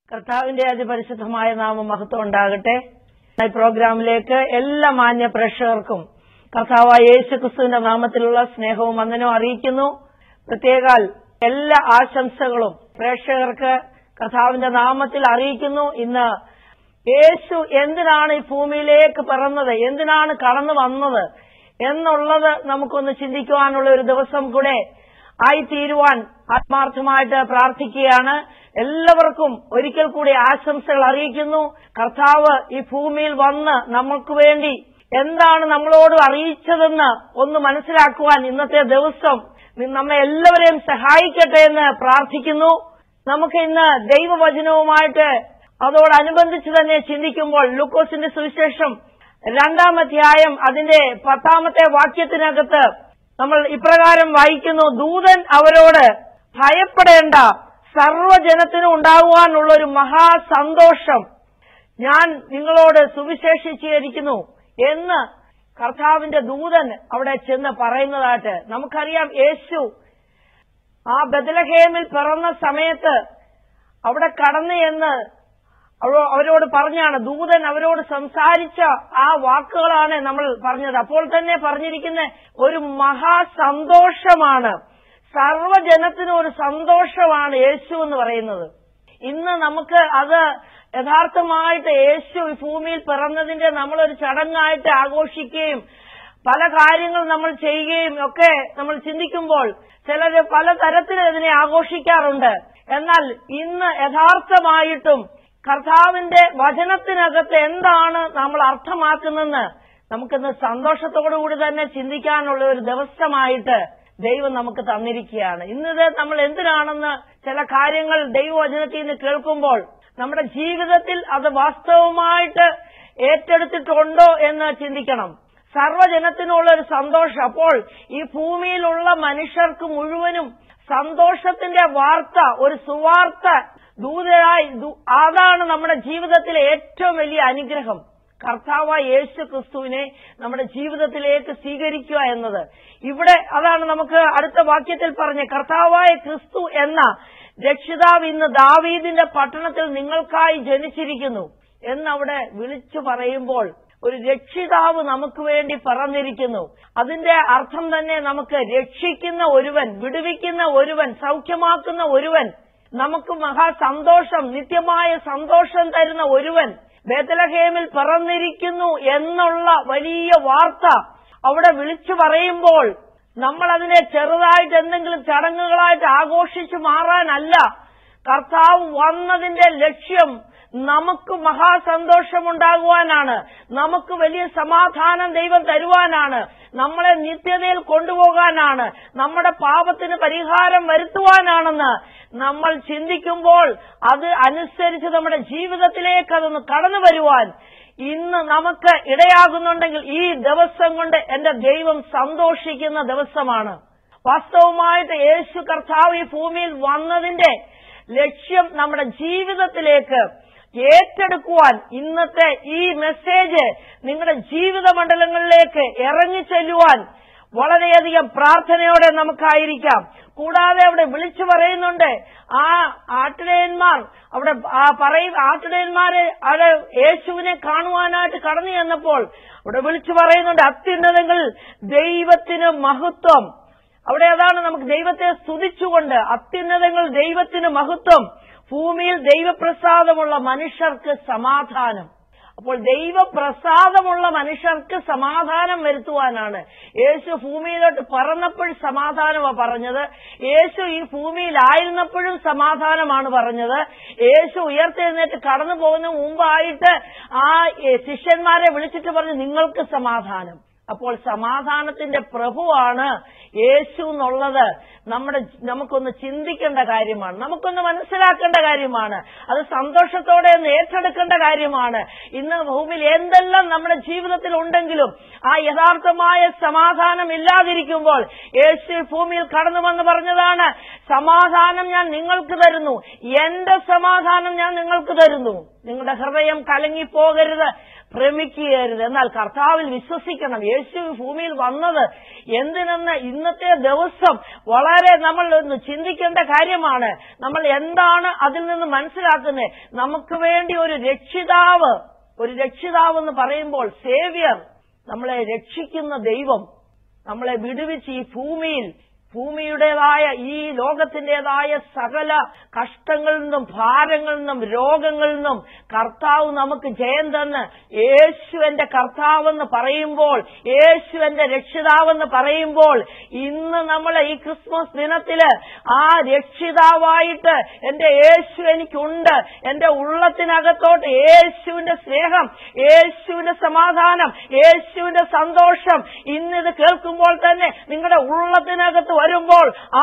കർത്താവിന്റെ അതിപരിശുദ്ധമായ നാമം മഹത്വം ഉണ്ടാകട്ടെ. ഈ പ്രോഗ്രാമിലേക്ക് എല്ലാ മാന്യ പ്രേക്ഷകർക്കും കർത്താവായ യേശുക്രിസ്തുവിന്റെ നാമത്തിലുള്ള സ്നേഹവും വന്ദനവും അറിയിക്കുന്നു. പ്രത്യേകാൽ എല്ലാ ആശംസകളും പ്രേക്ഷകർക്ക് കർത്താവിന്റെ നാമത്തിൽ അറിയിക്കുന്നു. ഇന്ന് യേശു എന്തിനാണ് ഈ ഭൂമിയിലേക്ക് പിറന്നത്, എന്തിനാണ് കടന്നു വന്നത് എന്നുള്ളത് നമുക്കൊന്ന് ചിന്തിക്കുവാനുള്ള ഒരു ദിവസം കൂടെ ആയിത്തീരുവാൻ ആത്മാർത്ഥമായിട്ട് പ്രാർത്ഥിക്കുകയാണ്. എല്ലാവർക്കും ഒരിക്കൽ കൂടി ആശംസകൾ അറിയിക്കുന്നു. കർത്താവ് ഈ ഭൂമിയിൽ വന്ന് നമുക്ക് വേണ്ടി എന്താണ് നമ്മളോട് അറിയിച്ചതെന്ന് ഒന്ന് മനസ്സിലാക്കുവാൻ ഇന്നത്തെ ദിവസം നമ്മെ എല്ലാവരെയും സഹായിക്കട്ടെ എന്ന് പ്രാർത്ഥിക്കുന്നു. നമുക്ക് ഇന്ന് ദൈവവചനവുമായിട്ട് അതോടനുബന്ധിച്ച് തന്നെ ചിന്തിക്കുമ്പോൾ ലൂക്കോസിന്റെ സുവിശേഷം 2-ാം അധ്യായം അതിന്റെ 10-ാമത്തെ വാക്യത്തിനകത്ത് നമ്മൾ ഇപ്രകാരം വായിക്കുന്നു: ദൂതൻ അവരോട് ഭയപ്പെടേണ്ട, സർവ്വജനത്തിനും ഉണ്ടാകുവാനുള്ള ഒരു മഹാസന്തോഷം ഞാൻ നിങ്ങളോട് സുവിശേഷിച്ചിരിക്കുന്നു എന്ന് കർത്താവിന്റെ ദൂതൻ അവിടെ ചെന്ന് പറയുന്നതായിട്ട് നമുക്കറിയാം. യേശു ആ ബെത്ലഹേമിൽ പിറന്ന സമയത്ത് അവിടെ കടന്നു എന്ന് അവരോട് പറഞ്ഞാണ്. ദൂതൻ അവരോട് സംസാരിച്ച ആ വാക്കുകളാണ് നമ്മൾ പറഞ്ഞത്. അപ്പോൾ തന്നെ പറഞ്ഞിരിക്കുന്ന ഒരു മഹാസന്തോഷമാണ്, സർവ്വജനത്തിനും ഒരു സന്തോഷമാണ് യേശു എന്ന് പറയുന്നത്. ഇന്ന് നമുക്ക് അത് യഥാർത്ഥമായിട്ട് യേശു ഈ ഭൂമിയിൽ പിറന്നതിന്റെ നമ്മളൊരു ചടങ്ങായിട്ട് ആഘോഷിക്കുകയും പല കാര്യങ്ങൾ നമ്മൾ ചെയ്യുകയും ഒക്കെ നമ്മൾ ചിന്തിക്കുമ്പോൾ ചിലര് പലതരത്തിൽ ഇതിനെ ആഘോഷിക്കാറുണ്ട്. എന്നാൽ ഇന്ന് യഥാർത്ഥമായിട്ടും കർത്താവിന്റെ വചനത്തിനകത്ത് എന്താണ് നമ്മൾ അർത്ഥമാക്കുന്നതെന്ന് നമുക്കിന്ന് സന്തോഷത്തോടുകൂടി തന്നെ ചിന്തിക്കാനുള്ള ഒരു ദിവസമായിട്ട് ദൈവം നമുക്ക് തന്നിരിക്കുകയാണ്. ഇന്നത് നമ്മൾ എന്തിനാണെന്ന് ചില കാര്യങ്ങൾ ദൈവവചനത്തിൽ നിന്ന് കേൾക്കുമ്പോൾ നമ്മുടെ ജീവിതത്തിൽ അത് വാസ്തവമായിട്ട് ഏറ്റെടുത്തിട്ടുണ്ടോ എന്ന് ചിന്തിക്കണം. സർവ്വജനത്തിനുള്ള ഒരു സന്തോഷം. അപ്പോൾ ഈ ഭൂമിയിലുള്ള മനുഷ്യർക്ക് മുഴുവനും സന്തോഷത്തിന്റെ വാർത്ത, ഒരു സുവാർത്ത ദൂതരായി, അതാണ് നമ്മുടെ ജീവിതത്തിലെ ഏറ്റവും വലിയ അനുഗ്രഹം. കർത്താവായ യേശു ക്രിസ്തുവിനെ നമ്മുടെ ജീവിതത്തിലേക്ക് സ്വീകരിക്കുക എന്നത്. ഇവിടെ അതാണ് നമുക്ക് അടുത്ത വാക്യത്തിൽ പറഞ്ഞ കർത്താവായ ക്രിസ്തു എന്ന രക്ഷിതാവ് ഇന്ന് ദാവീദിന്റെ പട്ടണത്തിൽ നിങ്ങൾക്കായി ജനിച്ചിരിക്കുന്നു എന്നവിടെ വിളിച്ചു പറയുമ്പോൾ ഒരു രക്ഷിതാവ് നമുക്ക് വേണ്ടി പിറന്നിരിക്കുന്നു. അതിന്റെ അർത്ഥം തന്നെ നമുക്ക് രക്ഷിക്കുന്ന ഒരുവൻ, വിടുവിക്കുന്ന ഒരുവൻ, സൗഖ്യമാക്കുന്ന ഒരുവൻ, നമുക്ക് മഹാസന്തോഷം, നിത്യമായ സന്തോഷം തരുന്ന ഒരുവൻ ബേത്ലഹേമിൽ പിറന്നിരിക്കുന്നു എന്നുള്ള വലിയ വാർത്ത അവിടെ വിളിച്ചു പറയുമ്പോൾ നമ്മൾ അതിനെ ചെറുതായിട്ട് എന്തെങ്കിലും ചടങ്ങുകളായിട്ട് ആഘോഷിച്ചു മാറാനല്ല. കർത്താവ് വന്നതിന്റെ ലക്ഷ്യം നമുക്ക് മഹാസന്തോഷമുണ്ടാകുവാനാണ്, നമുക്ക് വലിയ സമാധാനം ദൈവം തരുവാനാണ്, നമ്മളെ നിത്യതയിൽ കൊണ്ടുപോകാനാണ്, നമ്മുടെ പാപത്തിന് പരിഹാരം വരുത്തുവാനാണെന്ന് നമ്മൾ ചിന്തിക്കുമ്പോൾ അത് അനുസരിച്ച് നമ്മുടെ ജീവിതത്തിലേക്ക് അതൊന്ന് കടന്നു വരുവാൻ ഇന്ന് നമുക്ക് ഇടയാകുന്നുണ്ടെങ്കിൽ ഈ ദിവസം കൊണ്ട് എന്റെ ദൈവം സന്തോഷിക്കുന്ന ദിവസമാണ്. വാസ്തവമായിട്ട് യേശു കർത്താവ് ഈ ഭൂമിയിൽ വന്നതിന്റെ ലക്ഷ്യം നമ്മുടെ ജീവിതത്തിലേക്ക് ഏറ്റെടുക്കുവാൻ ഇന്നത്തെ ഈ മെസ്സേജ് നിങ്ങളുടെ ജീവിത മണ്ഡലങ്ങളിലേക്ക് ഇറങ്ങിച്ചെല്ലുവാൻ വളരെയധികം പ്രാർത്ഥനയോടെ നമുക്കായിരിക്കാം. കൂടാതെ അവിടെ വിളിച്ചു പറയുന്നുണ്ട്, ആ ആട്ടിടയന്മാർ അവിടെ ആട്ടിടയന്മാരെ അവിടെ യേശുവിനെ കാണുവാനായിട്ട് കടന്നു ചെന്നപ്പോൾ അവിടെ വിളിച്ചു പറയുന്നുണ്ട്, അത്യുന്നതങ്ങളിൽ ദൈവത്തിന് മഹത്വം. അവിടെ അതാണ് നമുക്ക് ദൈവത്തെ സ്തുതിച്ചുകൊണ്ട് അത്യുന്നതങ്ങൾ ദൈവത്തിന് മഹത്വം, ഭൂമിയിൽ ദൈവപ്രസാദമുള്ള മനുഷ്യർക്ക് സമാധാനം. അപ്പോൾ ദൈവപ്രസാദമുള്ള മനുഷ്യർക്ക് സമാധാനം വരുത്തുവാനാണ് യേശു ഭൂമിയിലോട്ട് പറന്നപ്പോൾ സമാധാനമാണ് പറഞ്ഞത്. യേശു ഈ ഭൂമിയിലായിരുന്നപ്പോഴും സമാധാനമാണ് പറഞ്ഞത്. യേശു ഉയർത്തെഴുന്നേറ്റ് കടന്നു പോകുന്ന മുമ്പായിട്ട് ആ ശിഷ്യന്മാരെ വിളിച്ചിട്ട് പറഞ്ഞു, നിങ്ങൾക്ക് സമാധാനം. അപ്പോൾ സമാധാനത്തിന്റെ പ്രഭുവാണ് യേശു എന്നുള്ളത് നമുക്കൊന്ന് ചിന്തിക്കേണ്ട കാര്യമാണ്, നമുക്കൊന്ന് മനസ്സിലാക്കേണ്ട കാര്യമാണ്. അത് സന്തോഷത്തോടെ ഒന്ന് ഏറ്റെടുക്കേണ്ട കാര്യമാണ്. ഇന്ന് ഭൂമിയിൽ എന്തെല്ലാം നമ്മുടെ ജീവിതത്തിൽ ഉണ്ടെങ്കിലും ആ യഥാർത്ഥമായ സമാധാനം ഇല്ലാതിരിക്കുമ്പോൾ യേശു ഭൂമിയിൽ കടന്നു വന്ന് പറഞ്ഞതാണ്, സമാധാനം ഞാൻ നിങ്ങൾക്ക് തരുന്നു, എന്റെ സമാധാനം ഞാൻ നിങ്ങൾക്ക് തരുന്നു. നിങ്ങളുടെ ഹൃദയം കലങ്ങിപ്പോകരുത്, ഭ്രമിക്കുകയരുത്. എന്നാൽ കർത്താവിൽ വിശ്വസിക്കണം. യേശു ഭൂമിയിൽ വന്നത് എന്തിനെന്ന് ഇന്നത്തെ ദിവസം വളരെ നമ്മൾ ചിന്തിക്കേണ്ട കാര്യമാണ്. നമ്മൾ എന്താണ് അതിൽ നിന്ന് മനസ്സിലാക്കുന്നത്? നമുക്ക് വേണ്ടി ഒരു രക്ഷിതാവ് എന്ന് പറയുമ്പോൾ സേവ്യർ, നമ്മളെ രക്ഷിക്കുന്ന ദൈവം, നമ്മളെ വിടുവിച്ച് ഈ ഭൂമിയുടേതായ ഈ ലോകത്തിന്റേതായ സകല കഷ്ടങ്ങളിൽ നിന്നും ഭാരങ്ങളിൽ നിന്നും രോഗങ്ങളിൽ നിന്നും കർത്താവ് നമുക്ക് ജയം തന്ന് യേശു എന്റെ കർത്താവെന്ന് പറയുമ്പോൾ, യേശു എന്റെ രക്ഷിതാവെന്ന് പറയുമ്പോൾ, ഇന്ന് നമ്മൾ ഈ ക്രിസ്മസ് ദിനത്തില് ആ രക്ഷിതാവായിട്ട് എന്റെ യേശു എനിക്കുണ്ട്, എന്റെ ഉള്ളത്തിനകത്തോട്ട് യേശുവിന്റെ സ്നേഹം, യേശുവിന്റെ സമാധാനം, യേശുവിന്റെ സന്തോഷം ഇന്നിത് കേൾക്കുമ്പോൾ തന്നെ നിങ്ങളുടെ ഉള്ളത്തിനകത്ത് വരുമ്പോൾ ആ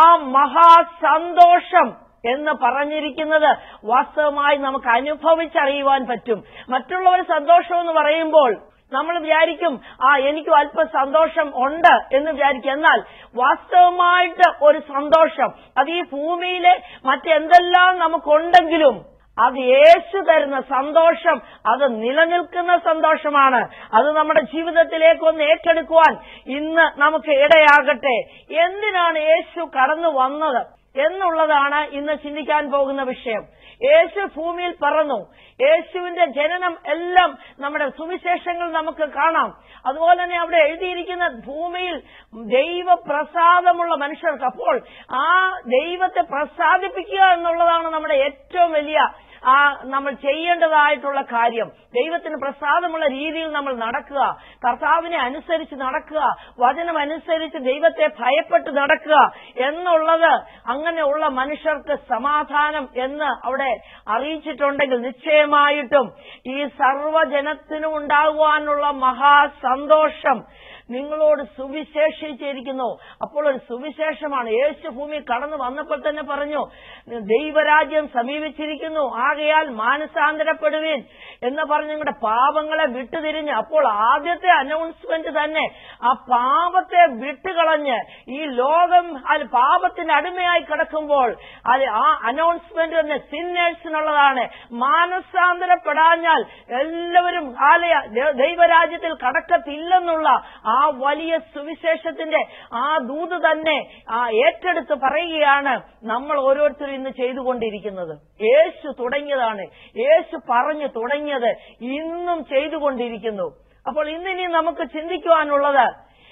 മഹാസന്തോഷം എന്ന് പറഞ്ഞിരിക്കുന്നത് വാസ്തവമായി നമുക്ക് അനുഭവിച്ചറിയുവാൻ പറ്റും. മറ്റുള്ളവർ സന്തോഷം എന്ന് പറയുമ്പോൾ നമ്മൾ വിചാരിക്കും എനിക്കും അല്പം സന്തോഷം ഉണ്ട് എന്ന് വിചാരിക്കും. എന്നാൽ വാസ്തവമായിട്ട് ഒരു സന്തോഷം അത് ഈ ഭൂമിയിലെ മറ്റെന്തെല്ലാം നമുക്കുണ്ടെങ്കിലും അത് യേശു തരുന്ന സന്തോഷം, അത് നിലനിൽക്കുന്ന സന്തോഷമാണ്. അത് നമ്മുടെ ജീവിതത്തിലേക്ക് ഒന്ന് ഏറ്റെടുക്കുവാൻ ഇന്ന് നമുക്ക് ഇടയാകട്ടെ. എന്തിനാണ് യേശു കടന്നു വന്നത് എന്നുള്ളതാണ് ഇന്ന് ചിന്തിക്കാൻ പോകുന്ന വിഷയം. യേശു ഭൂമിയിൽ പറന്നു. യേശുവിന്റെ ജനനം എല്ലാം നമ്മുടെ സുവിശേഷങ്ങൾ നമുക്ക് കാണാം. അതുപോലെ തന്നെ അവിടെ എഴുതിയിരിക്കുന്ന ഭൂമിയിൽ ദൈവപ്രസാദമുള്ള മനുഷ്യർക്ക്. അപ്പോൾ ആ ദൈവത്തെ പ്രസാദിപ്പിക്കുക എന്നുള്ളതാണ് നമ്മുടെ ഏറ്റവും വലിയ നമ്മൾ ചെയ്യേണ്ടതായിട്ടുള്ള കാര്യം. ദൈവത്തിന് പ്രസാദമുള്ള രീതിയിൽ നമ്മൾ നടക്കുക, കർത്താവിനെ അനുസരിച്ച് നടക്കുക, വചനം അനുസരിച്ച് ദൈവത്തെ ഭയപ്പെട്ട് നടക്കുക എന്നുള്ളത് അങ്ങനെയുള്ള മനുഷ്യർക്ക് സമാധാനം എന്ന് അവിടെ അറിയിച്ചിട്ടുണ്ടെങ്കിൽ നിശ്ചയമായിട്ടും ഈ സർവ്വജനത്തിനും ഉണ്ടാകുവാനുള്ള മഹാസന്തോഷം നിങ്ങളോട് സുവിശേഷിച്ചിരിക്കുന്നു. അപ്പോൾ ഒരു സുവിശേഷമാണ്. യേശു ഭൂമിയിൽ കടന്നു വന്നപ്പോൾ തന്നെ പറഞ്ഞു, ദൈവരാജ്യം സമീപിച്ചിരിക്കുന്നു, ആകയാൽ മാനസാന്തരപ്പെടുവീൻ എന്ന് പറഞ്ഞ് നിങ്ങളുടെ പാപങ്ങളെ വിട്ടുതിരിഞ്ഞ്. അപ്പോൾ ആദ്യത്തെ അനൗൺസ്മെന്റ് തന്നെ ആ പാപത്തെ വിട്ടുകളഞ്ഞ് ഈ ലോകം പാപത്തിന് അടിമയായി കിടക്കുമ്പോൾ ആ അനൗൺസ്മെന്റ് തന്നെ സിന്നേഴ്സിനുള്ളതാണ്. മാനസാന്തരപ്പെടാഞ്ഞാൽ എല്ലാവരും ദൈവരാജ്യത്തിൽ കടക്കത്തില്ലെന്നുള്ള ആ വലിയ സുവിശേഷത്തിന്റെ ആ ദൂത് തന്നെ ഏറ്റെടുത്ത് പറയുകയാണ് നമ്മൾ ഓരോരുത്തരും ഇന്ന് ചെയ്തുകൊണ്ടിരിക്കുന്നത്. യേശു തുടങ്ങിയതാണ്, യേശു പറഞ്ഞു തുടങ്ങിയത് ഇന്നും ചെയ്തുകൊണ്ടിരിക്കുന്നു. അപ്പോൾ ഇന്നിനി നമുക്ക് ചിന്തിക്കുവാനുള്ളത്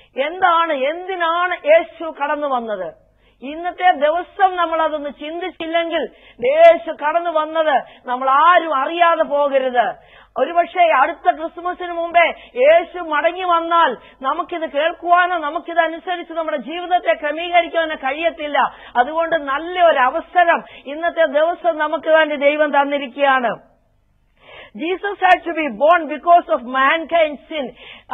എന്തിനാണ് യേശു കടന്നു വന്നത്? ഇന്നത്തെ ദിവസം നമ്മൾ അതൊന്ന് ചിന്തിച്ചില്ലെങ്കിൽ യേശു കടന്നു വന്നത് നമ്മൾ ആരും അറിയാതെ പോകരുത്. ഒരുപക്ഷെ അടുത്ത ക്രിസ്മസിന് മുമ്പേ യേശു മടങ്ങി വന്നാൽ നമുക്കിത് കേൾക്കുവാനോ നമുക്കിതനുസരിച്ച് നമ്മുടെ ജീവിതത്തെ ക്രമീകരിക്കാനോ കഴിയത്തില്ല. അതുകൊണ്ട് നല്ലൊരു അവസരം ഇന്നത്തെ ദിവസം നമുക്ക് വേണ്ടി ദൈവം തന്നിരിക്കുകയാണ്. Jesus had to be born because of mankind's sin.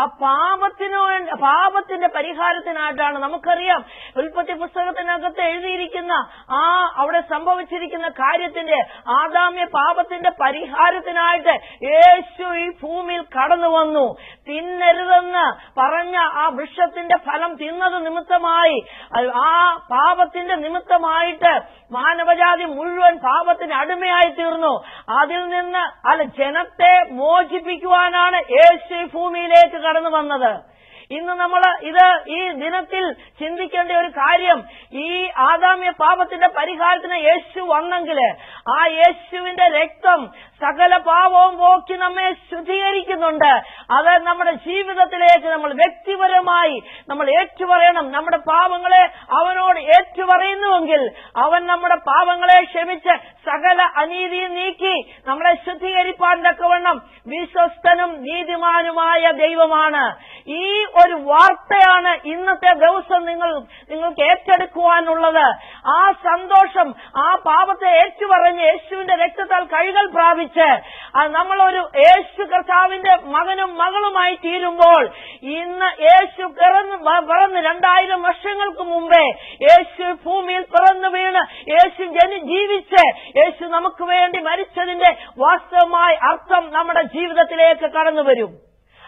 പാപത്തിന്റെ പരിഹാരത്തിനായിട്ടാണ്. നമുക്കറിയാം ഉൽപ്പത്തി പുസ്തകത്തിനകത്ത് എഴുതിയിരിക്കുന്ന അവിടെ സംഭവിച്ചിരിക്കുന്ന കാര്യത്തിന്റെ ആദാമ്യ പാപത്തിന്റെ പരിഹാരത്തിനായിട്ട് യേശു ഈ ഭൂമിയിൽ കടന്നു വന്നു. തിന്നരുതെന്ന് പറഞ്ഞ ആ വൃക്ഷത്തിന്റെ ഫലം തിന്നത് നിമിത്തമായി ആ പാപത്തിന്റെ നിമിത്തമായിട്ട് മാനവജാതി മുഴുവൻ പാപത്തിന് അടിമയായി തീർന്നു. അതിൽ നിന്ന് ജനത്തെ മോചിപ്പിക്കുവാനാണ് യേശു ഭൂമിയിലേക്ക് കടന്നു വന്നത്. ഇന്ന് നമ്മൾ ഈ ദിനത്തിൽ ചിന്തിക്കേണ്ട ഒരു കാര്യം, ഈ ആദാമ്യ പാപത്തിന്റെ പരിഹാരത്തിന് യേശു വന്നെങ്കിൽ ആ യേശുവിന്റെ രക്തം സകല പാപവും പോക്കി നമ്മെ ശുദ്ധീകരിക്കുന്നുണ്ട്. അത് നമ്മുടെ ജീവിതത്തിലേക്ക് നമ്മൾ വ്യക്തിപരമായി നമ്മൾ ഏറ്റുപറയണം. നമ്മുടെ പാപങ്ങളെ അവനോട് ഏറ്റുപറയുന്നുവെങ്കിൽ അവൻ നമ്മുടെ പാപങ്ങളെ ക്ഷമിച്ച് സകല അനീതിയും നീക്കി നമ്മളെ ശുദ്ധീകരിപ്പാൻ തക്കവണ്ണം വിശ്വസ്തനും നീതിമാനുമായ ദൈവമാണ്. ഈ ഒരു വാർത്തയാണ് ഇന്നത്തെ ദിവസം നിങ്ങൾക്ക് ഏറ്റെടുക്കുവാനുള്ളത്. ആ സന്തോഷം, ആ പാപത്തെ ഏറ്റുപറഞ്ഞ് യേശുവിന്റെ രക്തത്താൽ കഴുകൽ പ്രാപിച്ച് നമ്മളൊരു യേശു കർത്താവിന്റെ മകനും മകളുമായി തീരുമ്പോൾ, ഇന്ന് യേശു പിറന്ന് 2000 വർഷങ്ങൾക്ക് മുമ്പേ യേശു ഭൂമിയിൽ പിറന്നു വീണ് യേശു ജീവിച്ച് യേശു നമുക്ക് വേണ്ടി മരിച്ചതിന്റെ വാസ്തവമായ അർത്ഥം നമ്മുടെ ജീവിതത്തിലേക്ക് കടന്നു വരും.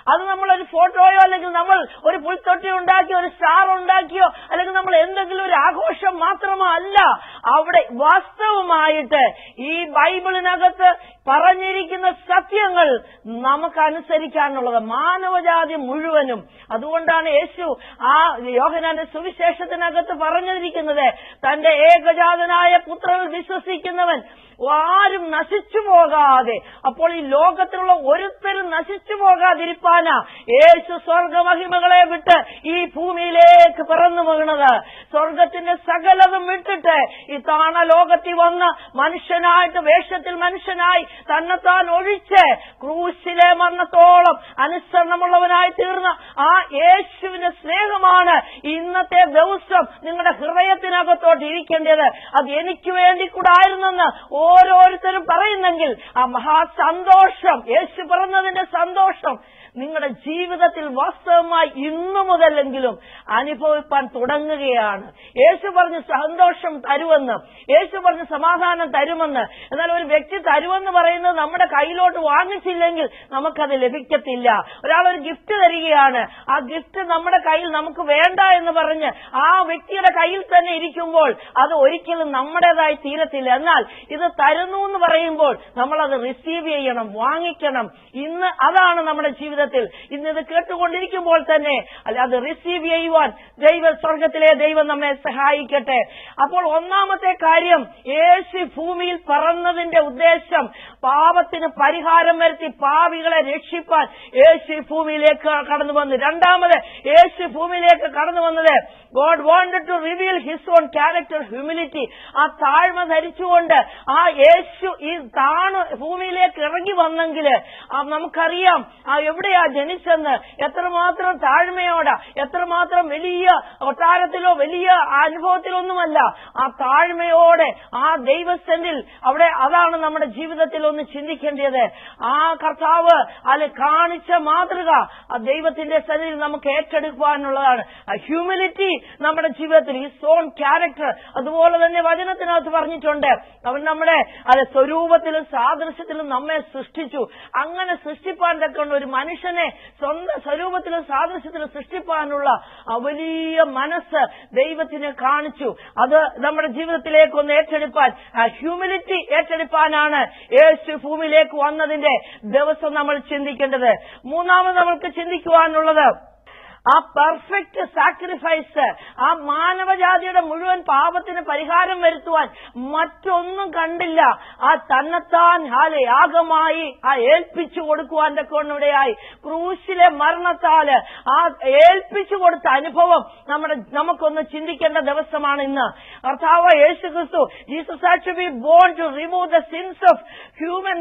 അത് നമ്മളൊരു ഫോട്ടോയോ അല്ലെങ്കിൽ നമ്മൾ ഒരു പുൽത്തൊട്ടി ഉണ്ടാക്കിയോ ഒരു സ്റ്റാർ ഉണ്ടാക്കിയോ അല്ലെങ്കിൽ നമ്മൾ എന്തെങ്കിലും ഒരു ആഘോഷം മാത്രമോ അല്ല. അവിടെ വാസ്തവമായിട്ട് ഈ ബൈബിളിനകത്ത് പറഞ്ഞിരിക്കുന്ന സത്യങ്ങൾ നമുക്ക് അനുസരിക്കാനുള്ളത് മാനവജാതി മുഴുവനും. അതുകൊണ്ടാണ് യേശു ആ യോഹന്നാന്റെ സുവിശേഷത്തിനകത്ത് പറഞ്ഞിരിക്കുന്നത്, തന്റെ ഏകജാതനായ പുത്രനിൽ വിശ്വസിക്കുന്നവൻ ആരും നശിച്ചു പോകാതെ. അപ്പോൾ ഈ ലോകത്തിലുള്ള ഒരുത്തരും നശിച്ചു പോകാതിരിപ്പാനാ യേശു സ്വർഗമഹിമകളെ വിട്ട് ഈ ഭൂമിയിലേക്ക് പിറന്നു വീണത്. സ്വർഗത്തിന്റെ സകലതും വിട്ടിട്ട് ഈ താണ ലോകത്തിൽ വന്ന് മനുഷ്യനായിട്ട് വേഷത്തിൽ മനുഷ്യനായി തന്നെത്താൻ ഒഴിച്ച് ക്രൂശിലെ മരണത്തോളം അനുസരണമുള്ളവനായി തീർന്ന ആ യേശുവിന്റെ സ്നേഹമാണ് ഇന്നത്തെ ദിവസം നിങ്ങളുടെ ഹൃദയത്തിനകത്തോട്ട് ഇരിക്കേണ്ടത്. അത് എനിക്ക് വേണ്ടി കൂടായിരുന്നെന്ന് ഓരോരുത്തരും പറയുന്നെങ്കിൽ ആ മഹാസന്തോഷം, യേശു പറഞ്ഞതിന്റെ സന്തോഷം നിങ്ങളുടെ ജീവിതത്തിൽ വാസ്തവമായി ഇന്നു മുതലെങ്കിലും അനുഭവിപ്പാൻ തുടങ്ങുകയാണ്. യേശു പറഞ്ഞ് സന്തോഷം തരുമെന്ന്, യേശു പറഞ്ഞ് സമാധാനം തരുമെന്ന്. എന്നാൽ ഒരു വ്യക്തി തരുമെന്ന് പറയുന്നത് നമ്മുടെ കയ്യിലോട്ട് വാങ്ങിച്ചില്ലെങ്കിൽ നമുക്കത് ലഭിക്കത്തില്ല. ഒരാളൊരു ഗിഫ്റ്റ് തരികയാണ്, ആ ഗിഫ്റ്റ് നമ്മുടെ കയ്യിൽ നമുക്ക് വേണ്ട എന്ന് പറഞ്ഞ് ആ വ്യക്തിയുടെ കയ്യിൽ തന്നെ ഇരിക്കുമ്പോൾ അത് ഒരിക്കലും നമ്മുടേതായി തീരത്തില്ല. എന്നാൽ ഇത് തരുന്നു എന്ന് പറയുമ്പോൾ നമ്മളത് റിസീവ് ചെയ്യണം, വാങ്ങിക്കണം. ഇന്ന് അതാണ് നമ്മുടെ ജീവിതത്തിൽ. ഇന്നത് കേട്ടുകൊണ്ടിരിക്കുമ്പോൾ തന്നെ അത് റിസീവ് ചെയ്യുവാൻ സ്വർഗത്തിലെ ദൈവം നമ്മെ സഹായിക്കട്ടെ. അപ്പോൾ ഒന്നാമത്തെ കാര്യം, യേശു ഭൂമിയിൽ പറന്നതിന്റെ ഉദ്ദേശം പാപത്തിന് പരിഹാരം വരുത്തി പാപികളെ രക്ഷിപ്പാൻ യേശു ഭൂമിയിലേക്ക് കടന്നു വന്നു. രണ്ടാമത് യേശു ഭൂമിയിലേക്ക് കടന്നു വന്നത് God wanted to reveal his own character, humility. ആ താഴ്മ ധരിച്ചുകൊണ്ട് ആ യേശു ഈ ഭൂമിയിലേക്ക് ഇറങ്ങി വന്നെങ്കിൽ നമുക്കറിയാം എവിടെയാ ജനിച്ചെന്ന്, എത്രമാത്രം താഴ്മയോടെ, എത്രമാത്രം വലിയ കൊട്ടാരത്തിലോ വലിയ അനുഭവത്തിലൊന്നുമല്ല, ആ താഴ്മയോടെ ആ ദൈവസന്നിധിയിൽ അവിടെ. അതാണ് നമ്മുടെ ജീവിതത്തിൽ ഒന്ന് ചിന്തിക്കേണ്ടത്. ആ കർത്താവ് അത് കാണിച്ച മാതൃക ആ ദൈവത്തിന്റെ സന്നിധിയിൽ നമുക്ക് ഏറ്റെടുക്കുവാനുള്ളതാണ്. ഹ്യൂമിലിറ്റി നമ്മുടെ ജീവിതത്തിൽ, ഹിസ് ഓൺ ക്യാരക്ടർ. അതുപോലെ തന്നെ വചനത്തിനകത്ത് പറഞ്ഞിട്ടുണ്ട്, അവൻ നമ്മുടെ സ്വരൂപത്തിലും സാദൃശ്യത്തിലും നമ്മെ സൃഷ്ടിച്ചു. അങ്ങനെ സൃഷ്ടിപ്പാൻ തക്കൊണ്ട് ഒരു മനുഷ്യനെ സ്വന്തം സ്വരൂപത്തിലും സാദൃശ്യത്തിലും സൃഷ്ടിപ്പാനുള്ള വലിയ മനസ്സ് ദൈവത്തിന് കാണിച്ചു. അത് നമ്മുടെ ജീവിതത്തിലേക്ക് ഒന്ന് ഏറ്റെടുപ്പാൻ, ഹ്യൂമിലിറ്റി ഏറ്റെടുപ്പാനാണ് യേശു ഭൂമിയിലേക്ക് വന്നതിന്റെ ദിവസം നമ്മൾ ചിന്തിക്കേണ്ടത്. മൂന്നാമത് നമ്മൾക്ക് ചിന്തിക്കുവാനുള്ളത് ആ പെർഫെക്റ്റ് സാക്രിഫൈസ്, ആ മാനവജാതിയുടെ മുഴുവൻ പാപത്തിന് പരിഹാരം വരുത്തുവാൻ മറ്റൊന്നും കണ്ടില്ല. ആ തന്നെത്താൻ യാഗമായി ആ ഏൽപ്പിച്ചു കൊടുക്കുവാന്റെ കൊണ്ടിടയായി ക്രൂശിലെ മരണത്താല് ആ ഏൽപ്പിച്ചു കൊടുത്ത അനുഭവം നമുക്കൊന്ന് ചിന്തിക്കേണ്ട ദിവസമാണ് ഇന്ന്. കർത്താവ് യേശു ക്രിസ്തു, Jesus had to be born to remove the sins of human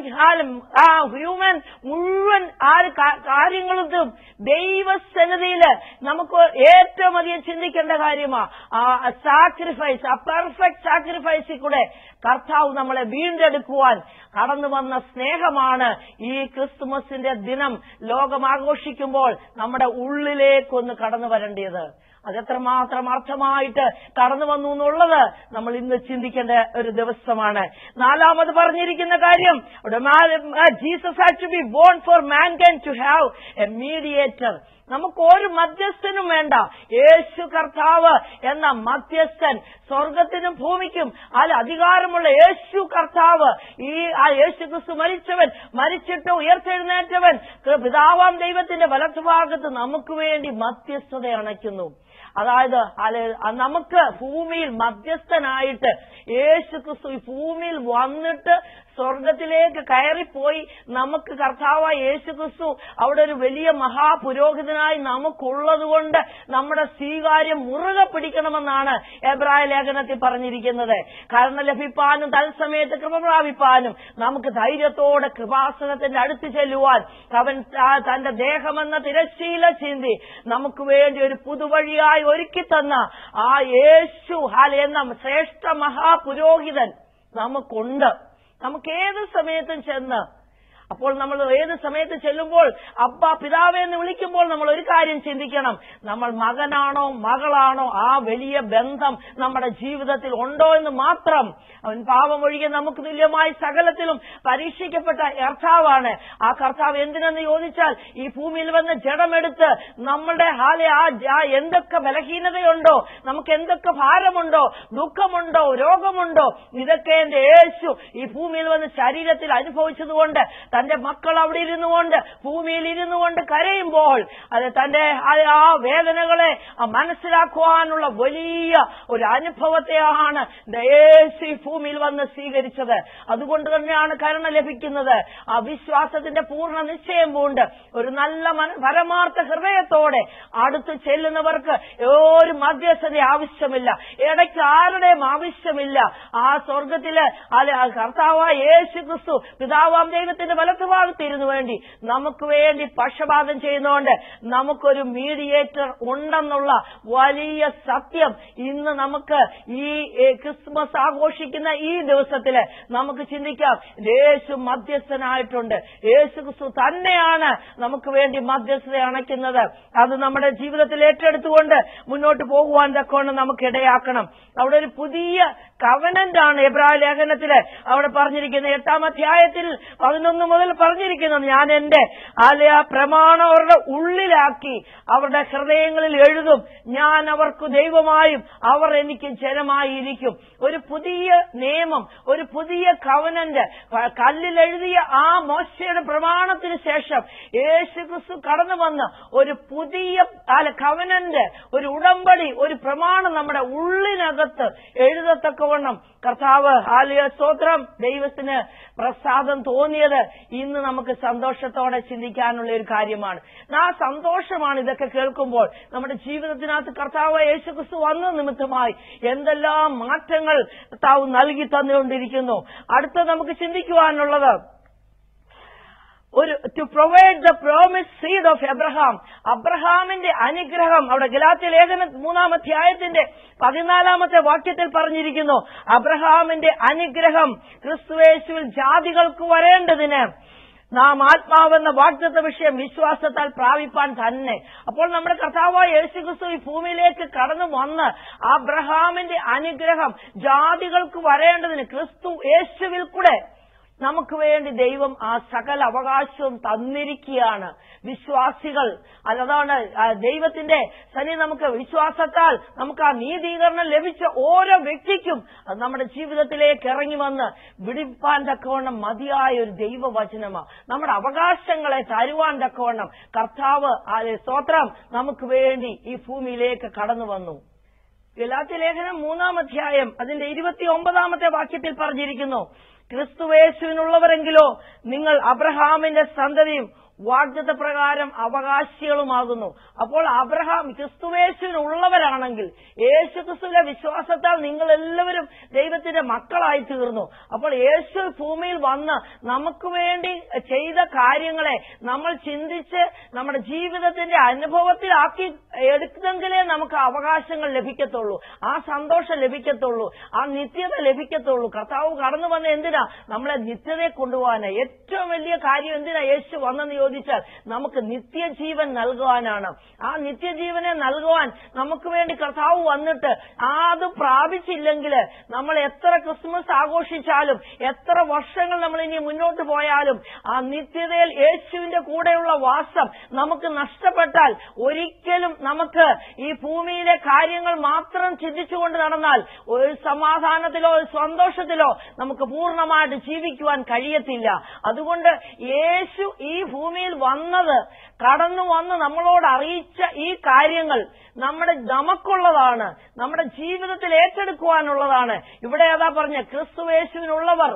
മുഴുവൻ കാര്യങ്ങളും ദൈവസന്നിധിയിൽ നമുക്ക് ഏറ്റവും അധികം ചിന്തിക്കേണ്ട കാര്യമാണ് ആ സാക്രിഫൈസ്, ആ പെർഫെക്റ്റ് സാക്രിഫൈസിൽ കൂടെ കർത്താവ് നമ്മളെ വീണ്ടെടുക്കുവാൻ കടന്നു വന്ന സ്നേഹമാണ് ഈ ക്രിസ്തുമസിന്റെ ദിനം ലോകം ആഘോഷിക്കുമ്പോൾ നമ്മുടെ ഉള്ളിലേക്കൊന്ന് കടന്നു വരേണ്ടത്. അതെത്രമാത്രം അർത്ഥമായിട്ട് കടന്നു വന്നു എന്നുള്ളത് നമ്മൾ ഇന്ന് ചിന്തിക്കേണ്ട ഒരു ദിവസമാണ്. നാലാമത് പറഞ്ഞിരിക്കുന്ന കാര്യം, Jesus had to be born for mankind to have a mediator. നമുക്കൊരു മധ്യസ്ഥനും വേണ്ട, യേശു കർത്താവ് എന്ന മധ്യസ്ഥൻ സ്വർഗത്തിനും ഭൂമിക്കും അതിൽ അധികാരമുള്ള യേശു കർത്താവ്, ഈ ആ യേശു ക്രിസ്തു മരിച്ചിട്ട് ഉയർത്തെഴുന്നേറ്റവൻ പിതാവാം ദൈവത്തിന്റെ വലത്തുഭാഗത്ത് നമുക്ക് വേണ്ടി മധ്യസ്ഥത അണയ്ക്കുന്നു. അതായത് നമുക്ക് ഭൂമിയിൽ മധ്യസ്ഥനായിട്ട് യേശു ക്രിസ്തു ഈ ഭൂമിയിൽ വന്നിട്ട് സ്വർഗത്തിലേക്ക് കയറിപ്പോയി നമുക്ക് കർത്താവായ യേശു ക്രിസ്തു അവിടെ ഒരു വലിയ മഹാപുരോഹിതനായി നമുക്കുള്ളത് കൊണ്ട് നമ്മുടെ സ്വീകാര്യം മുറുകെ പിടിക്കണമെന്നാണ് എബ്രായ ലേഖനത്തിൽ പറഞ്ഞിരിക്കുന്നത്. കരുണ ലഭിപ്പാനും തത്സമയത്ത് കൃപ പ്രാപിപ്പാനും നമുക്ക് ധൈര്യത്തോടെ കൃപാസനത്തിന്റെ അടുത്ത് ചെല്ലുവാൻ അവൻ തന്റെ ദേഹമെന്ന തിരശ്ശീല ചിന്തി നമുക്ക് വേണ്ടി ഒരു പുതുവഴിയായി ഒരുക്കി തന്ന ആ യേശു എന്ന ശ്രേഷ്ഠ മഹാപുരോഹിതൻ നമുക്കുണ്ട്. നമുക്ക് ഏത് സമയത്തും ചെന്ന് അപ്പോൾ നമ്മൾ ഏത് സമയത്ത് ചെല്ലുമ്പോൾ അബ്ബാ പിതാവേ എന്ന് വിളിക്കുമ്പോൾ നമ്മൾ ഒരു കാര്യം ചിന്തിക്കണം, നമ്മൾ മകനാണോ മകളാണോ, ആ വലിയ ബന്ധം നമ്മുടെ ജീവിതത്തിൽ ഉണ്ടോ എന്ന് മാത്രം. അവൻ പാപമൊഴികെ നമുക്ക് തുല്യമായി സകലത്തിലും പരീക്ഷിക്കപ്പെട്ട കർത്താവാണ്. ആ കർത്താവ് എന്തിനെന്ന് ചോദിച്ചാൽ ഈ ഭൂമിയിൽ വന്ന് ജഡമെടുത്ത് നമ്മളുടെ എന്തൊക്കെ ബലഹീനതയുണ്ടോ, നമുക്ക് എന്തൊക്കെ ഭാരമുണ്ടോ, ദുഃഖമുണ്ടോ, രോഗമുണ്ടോ, ഇതൊക്കെ എന്റെ യേശു ഈ ഭൂമിയിൽ വന്ന് ശരീരത്തിൽ അനുഭവിച്ചതുകൊണ്ട് തന്റെ മക്കൾ അവിടെ ഇരുന്നുകൊണ്ട് ഭൂമിയിൽ ഇരുന്നുകൊണ്ട് കരയുമ്പോൾ അത് തന്റെ ആ വേദനകളെ മനസ്സിലാക്കുവാനുള്ള വലിയ ഒരു അനുഭവത്തെയാണ് യേശു ഈ ഭൂമിയിൽ വന്ന് സ്വീകരിച്ചത്. അതുകൊണ്ട് തന്നെയാണ് കരുണ ലഭിക്കുന്നത്. ആ വിശ്വാസത്തിന്റെ പൂർണ്ണ നിശ്ചയം കൊണ്ട് ഒരു നല്ല പരമാർത്ഥ ഹൃദയത്തോടെ അടുത്ത് ചെല്ലുന്നവർക്ക് ഒരു മധ്യസ്ഥത ആവശ്യമില്ല, ഇടയ്ക്ക് ആരുടെയും ആവശ്യമില്ല. ആ സ്വർഗത്തില് കർത്താവായ യേശു ക്രിസ്തു പിതാവാം ദൈവത്തിന്റെ വലത്തുഭാഗത്തിരുന്നു വേണ്ടി നമുക്ക് വേണ്ടി പക്ഷപാതം ചെയ്യുന്നതുകൊണ്ട് നമുക്കൊരു മീഡിയേറ്റർ ഉണ്ടെന്നുള്ള വലിയ സത്യം ഇന്ന് നമുക്ക് ഈ ക്രിസ്മസ് ആഘോഷിക്കുന്ന ഈ ദിവസത്തില് നമുക്ക് ചിന്തിക്കാം. യേശു മധ്യസ്ഥനായിട്ടുണ്ട്. യേശു ക്രിസ്തു തന്നെയാണ് നമുക്ക് വേണ്ടി മധ്യസ്ഥത അണയ്ക്കുന്നത്. അത് നമ്മുടെ ജീവിതത്തിൽ ഏറ്റെടുത്തുകൊണ്ട് മുന്നോട്ട് പോകുവാൻ തക്കവണ്ണം നമുക്ക് ഇടയാക്കണം. അവിടെ ഒരു പുതിയ കവനന്റ് ആണ് എബ്രായ ലേഖനത്തില് അവിടെ പറഞ്ഞിരിക്കുന്നത്. 8-ാം അധ്യായത്തിൽ 11 മുതൽ പറഞ്ഞിരിക്കുന്നത്, ഞാൻ എന്റെ പ്രമാണം അവരുടെ ഉള്ളിലാക്കി അവരുടെ ഹൃദയങ്ങളിൽ എഴുതും, ഞാൻ അവർക്ക് ദൈവമായും അവർ എനിക്ക് ജനമായിരിക്കും. ഒരു പുതിയ നിയമം, ഒരു പുതിയ കവനന്റ്, കല്ലിൽ എഴുതിയ ആ മോശയുടെ പ്രമാണത്തിന് ശേഷം യേശു ക്രിസ്തു കടന്നു വന്ന് ഒരു പുതിയ കവനന്റ്, ഒരു ഉടമ്പടി, ഒരു പ്രമാണം നമ്മുടെ ഉള്ളിനകത്ത് എഴുതത്തക്കവണ്ണം കർത്താവ് സ്തോത്രം ദൈവത്തിന് പ്രസാദം തോന്നിയത് ഇന്ന് നമുക്ക് സന്തോഷത്തോടെ ചിന്തിക്കാനുള്ള ഒരു കാര്യമാണ്. ആ സന്തോഷമാണ് ഇതൊക്കെ കേൾക്കുമ്പോൾ നമ്മുടെ ജീവിതത്തിനകത്ത് കർത്താവ് യേശു ക്രിസ്തു വന്ന നിമിത്തമായി എന്തെല്ലാം മാറ്റങ്ങൾ കർത്താവ് നൽകി തന്നുകൊണ്ടിരിക്കുന്നു. അടുത്ത നമുക്ക് ചിന്തിക്കുവാനുള്ളത് to provide the promise seed of Abraham, അബ്രഹാമിന്റെ അനുഗ്രഹം. അവിടെ ഗലാത്യ ലേഖനം 3-ാം അധ്യായത്തിന്റെ 14-ാമത്തെ വാക്യത്തിൽ പറഞ്ഞിരിക്കുന്നു, അബ്രഹാമിന്റെ അനുഗ്രഹം ക്രിസ്തുയേശുവിൽ ജാതികൾക്ക് വരേണ്ടതിന് നാം ആത്മാവെന്ന വാഗ്ദത്ത വിഷയം വിശ്വാസത്താൽ പ്രാപിപ്പാൻ തന്നെ. അപ്പോൾ നമ്മുടെ കർത്താവായ യേശു ക്രിസ്തു ഈ ഭൂമിയിലേക്ക് കടന്നു വന്ന് അബ്രഹാമിന്റെ അനുഗ്രഹം ജാതികൾക്ക് വരേണ്ടതിന് ക്രിസ്തു യേശുവിൽ കൂടെ നമുക്ക് വേണ്ടി ദൈവം ആ സകല അവകാശവും തന്നിരിക്കുകയാണ്. വിശ്വാസികൾ അതാണ് ദൈവത്തിന്റെ സനി നമുക്ക് വിശ്വാസത്താൽ നമുക്ക് ആ നീതീകരണം ലഭിച്ച ഓരോ വ്യക്തിക്കും അത് നമ്മുടെ ജീവിതത്തിലേക്ക് ഇറങ്ങി വന്ന് വിടിപ്പാൻ തക്കവണ്ണം മതിയായ ഒരു ദൈവവചനമാണ്. നമ്മുടെ അവകാശങ്ങളെ തരുവാൻ തക്കവണ്ണം കർത്താവ് സ്തോത്രം നമുക്ക് വേണ്ടി ഈ ഭൂമിയിലേക്ക് കടന്നു വന്നു. ഗലാത്യ ലേഖനം 3-ാം അധ്യായം അതിന്റെ 29-ാമത്തെ വാക്യത്തിൽ പറഞ്ഞിരിക്കുന്നു, ക്രിസ്തുയേശുവിനുള്ളവരെങ്കിലോ നിങ്ങൾ അബ്രഹാമിന്റെ സന്തതിയും വാഗ്ദത്ത പ്രകാരം അവകാശികളുമാകുന്നു. അപ്പോൾ അബ്രഹാം ക്രിസ്തുയേശുവിനുള്ളവരാണെങ്കിൽ യേശു ക്രിസ്തുവിന്റെ വിശ്വാസത്താൽ നിങ്ങൾ എല്ലാവരും ദൈവത്തിന്റെ മക്കളായി തീർന്നു. അപ്പോൾ യേശു ഭൂമിയിൽ വന്ന് നമുക്ക് വേണ്ടി ചെയ്ത കാര്യങ്ങളെ നമ്മൾ ചിന്തിച്ച് നമ്മുടെ ജീവിതത്തിന്റെ അനുഭവത്തിലാക്കി എടുത്തെങ്കിലേ നമുക്ക് അവകാശങ്ങൾ ലഭിക്കത്തുള്ളൂ, ആ സന്തോഷം ലഭിക്കത്തുള്ളൂ, ആ നിത്യത ലഭിക്കത്തുള്ളൂ. കർത്താവ് കടന്നു വന്ന എന്തിനാ? നമ്മളെ നിത്യതയെ കൊണ്ടുപോകാനാണ്. ഏറ്റവും വലിയ കാര്യം എന്തിനാ യേശു വന്നെന്ന് ചോദിച്ചാൽ നമുക്ക് നിത്യജീവൻ നൽകുവാനാണ്. ആ നിത്യജീവനെ നൽകുവാൻ നമുക്ക് വേണ്ടി കർത്താവ് വന്നിട്ട് അത് പ്രാപിച്ചില്ലെങ്കിൽ നമ്മൾ എത്ര ക്രിസ്മസ് ആഘോഷിച്ചാലും എത്ര വർഷങ്ങൾ നമ്മൾ ഇനി മുന്നോട്ട് പോയാലും ആ നിത്യതയിൽ യേശുവിന്റെ കൂടെയുള്ള വാസം നമുക്ക് നഷ്ടപ്പെട്ടാൽ ഒരിക്കലും നമുക്ക് ഈ ഭൂമിയിലെ കാര്യങ്ങൾ മാത്രം ചിന്തിച്ചുകൊണ്ട് നടന്നാൽ ഒരു സമാധാനത്തിലോ ഒരു സന്തോഷത്തിലോ നമുക്ക് പൂർണ്ണമായിട്ട് ജീവിക്കുവാൻ കഴിയത്തില്ല. അതുകൊണ്ട് യേശു ഈ ഭൂമിയിൽ വന്നത്, കടന്നു വന്ന് നമ്മളോട് അറിയിച്ച ഈ കാര്യങ്ങൾ നമുക്കുള്ളതാണ്, നമ്മുടെ ജീവിതത്തിൽ ഏറ്റെടുക്കുവാനുള്ളതാണ്. ഇവിടെ അതാ പറഞ്ഞ ക്രിസ്തുയേശുവിനുള്ളവർ,